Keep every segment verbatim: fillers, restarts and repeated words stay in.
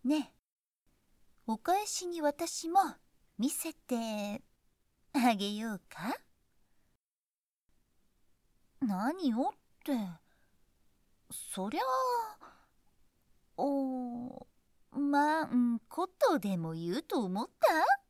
ねえ、お返しに私も見せてあげようか。何をって、そりゃあ、おまんことでも言うと思った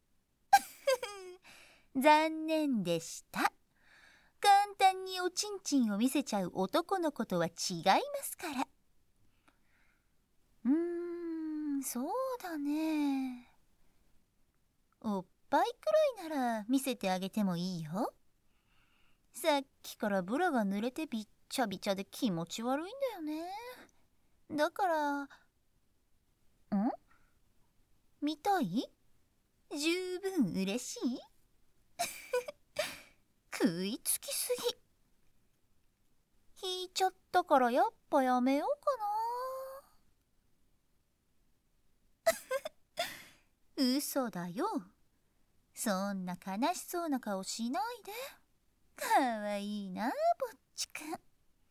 残念でした。簡単におちんちんを見せちゃう男の子とは違いますから。うーん、そうだね。おっぱいくらいなら見せてあげてもいいよ。さっきからブラが濡れてびっちゃびちゃで気持ち悪いんだよね。だから、ん？見たい？十分嬉しい？食いつきすぎ。引いちゃったからやっぱやめようかな。嘘だよ。そんな悲しそうな顔しないで。かわいいな、ぼっちくん。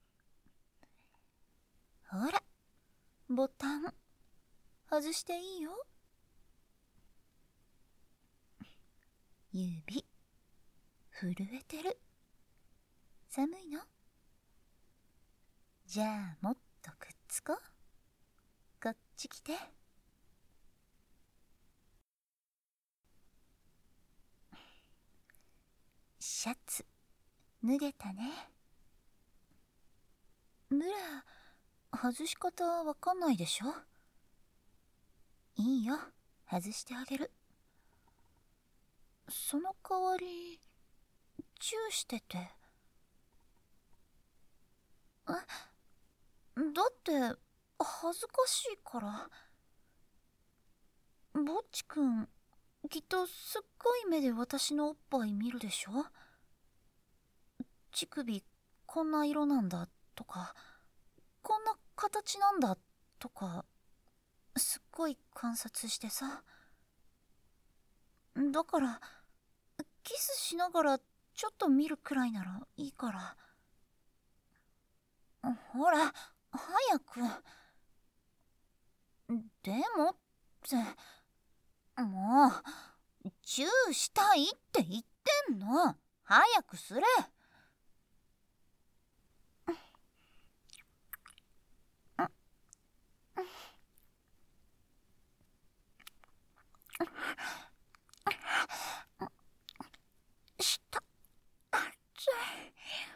ほら、ボタン外していいよ。指震えてる。寒いの？じゃあもっとくっつこう。こっち来て。シャツ脱げたね。ブラ、外し方わかんないでしょ？いいよ、外してあげる。その代わりチューしてて。え、だって恥ずかしいから。ぼっちくんきっとすっごい目で私のおっぱい見るでしょ？乳首こんな色なんだとか、こんな形なんだとか、すっごい観察してさ。だからキスしながらちょっと見るくらいならいいから。ほら早く。でもってもう、チューしたいって言ってんの。早くすれ。した熱い。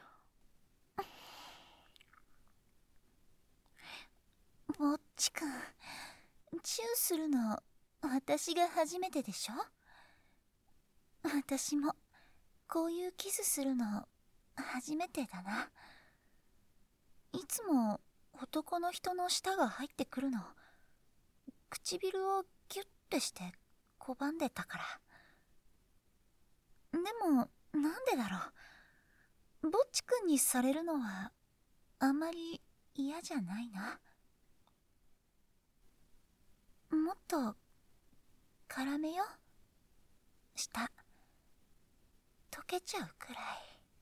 ぼっちくん、チューするの私が初めてでしょ？私もこういうキスするの初めてだな。いつも男の人の舌が入ってくるの唇をギュッてして拒んでたから。でもなんでだろう。ぼっちくんにされるのはあんまり嫌じゃないな。もっと絡めよ。舌溶けちゃうくらい。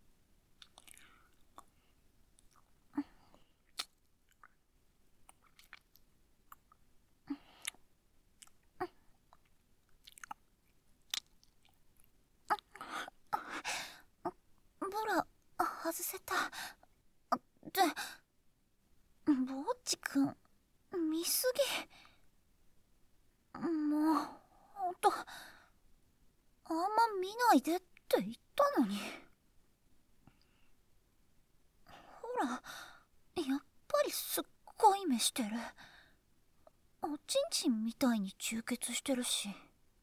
ブラ外せた。で、ぼっちくん見すぎ。もうほんとあんま見ないでって言ったのに。ほら、やっぱりすっごい目してる。おちんちんみたいに充血してるし。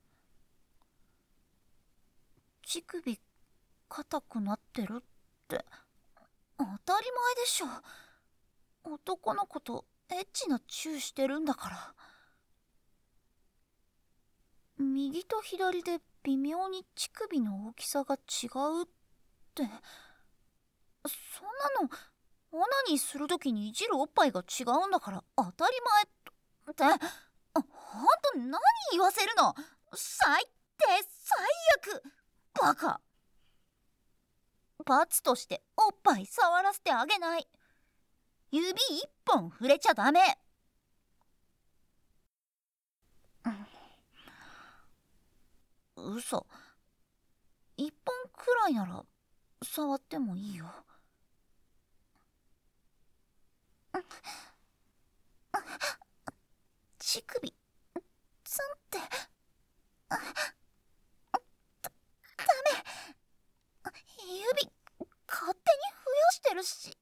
乳首硬くなってるって当たり前でしょ。男の子とエッチなチューしてるんだから。右と左で微妙に乳首の大きさが違うって、そんなのオナニーするときにいじるおっぱいが違うんだから当たり前って。ほんと何言わせるの。最低最悪。バカ。罰としておっぱい触らせてあげない。指一本触れちゃダメ。 さ、一本くらいなら触ってもいいよ。乳首ツンってダメ。指勝手に増やしてるし。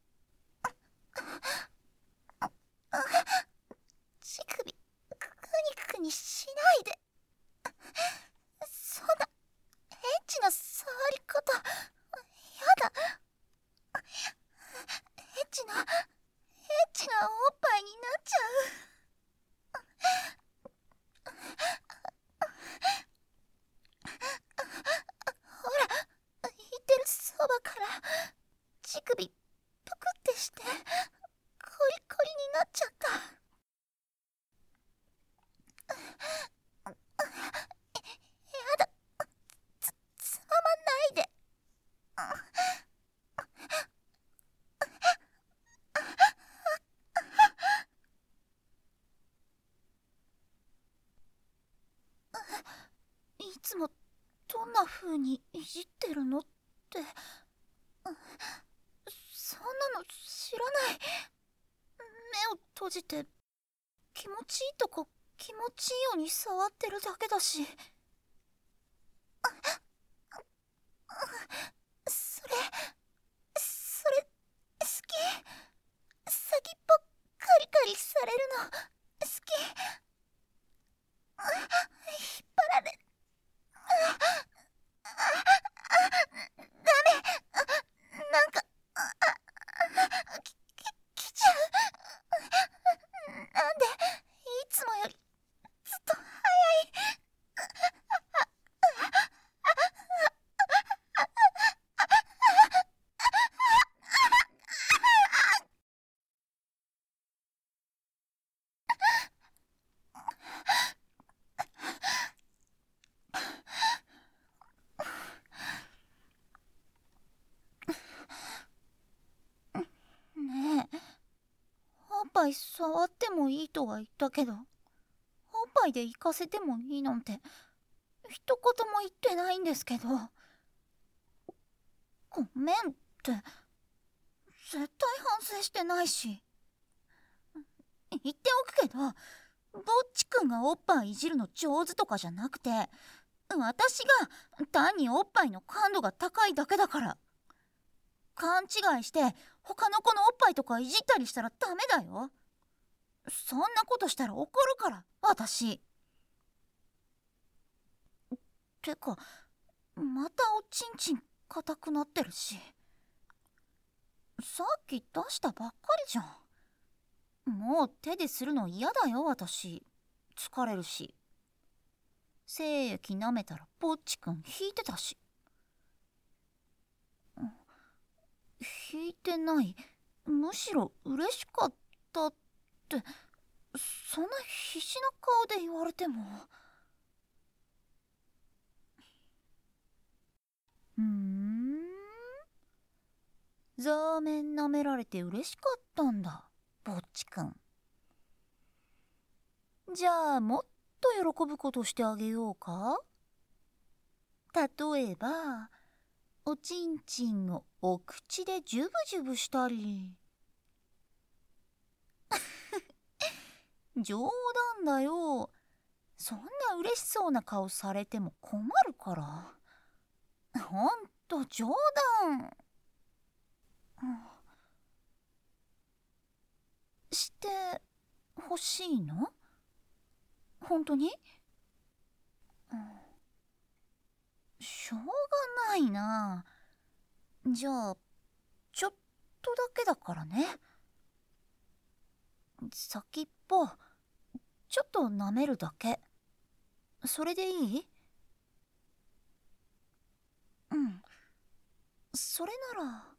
乳首くにくにしないで。そんなエッチな触り方やだ。エッチなエッチなおっぱいになっちゃう。ほら、言ってるそばから乳首ぷくってしてコリコリになっちゃった。やだ、つ、つままないで。いつもどんな風にいじってるのって、そんなの知らない。目を閉じて気持ちいいとこ気持ちいいように触ってるだけだし。それそれ好き。先っぽカリカリされるの好き。引っ張られダメ。なんかきききちゃう。なんでいつもよりずっと早い。ねえ、おっぱい触ってもいいとは言ったけど、おっぱいで行かせてもいいなんて一言も言ってないんですけど。ごめんって絶対反省してないし。言っておくけど、ぼっちくんがおっぱいいじるの上手とかじゃなくて、私が単におっぱいの感度が高いだけだから。勘違いして他の子のおっぱいとかいじったりしたらダメだよ。そんなことしたら怒るから私。てかまたおちんちん硬くなってるし。さっき出したばっかりじゃん。もう手でするの嫌だよ私。疲れるし。精液舐めたらぼっちくん引いてたし。引いてない、むしろ嬉しかったって、そんな必死な顔で言われても。ふーん、ザーメン舐められて嬉しかったんだぼっちくん。じゃあもっと喜ぶことしてあげようか。例えばおちんちんをお口でジュブジュブしたり。冗談だよ。そんな嬉しそうな顔されても困るから。ほんと冗談。して欲しいの？本当に？しょうがないな。じゃあちょっとだけだからね。先っぽちょっと舐めるだけ。それでいい？うん、それなら。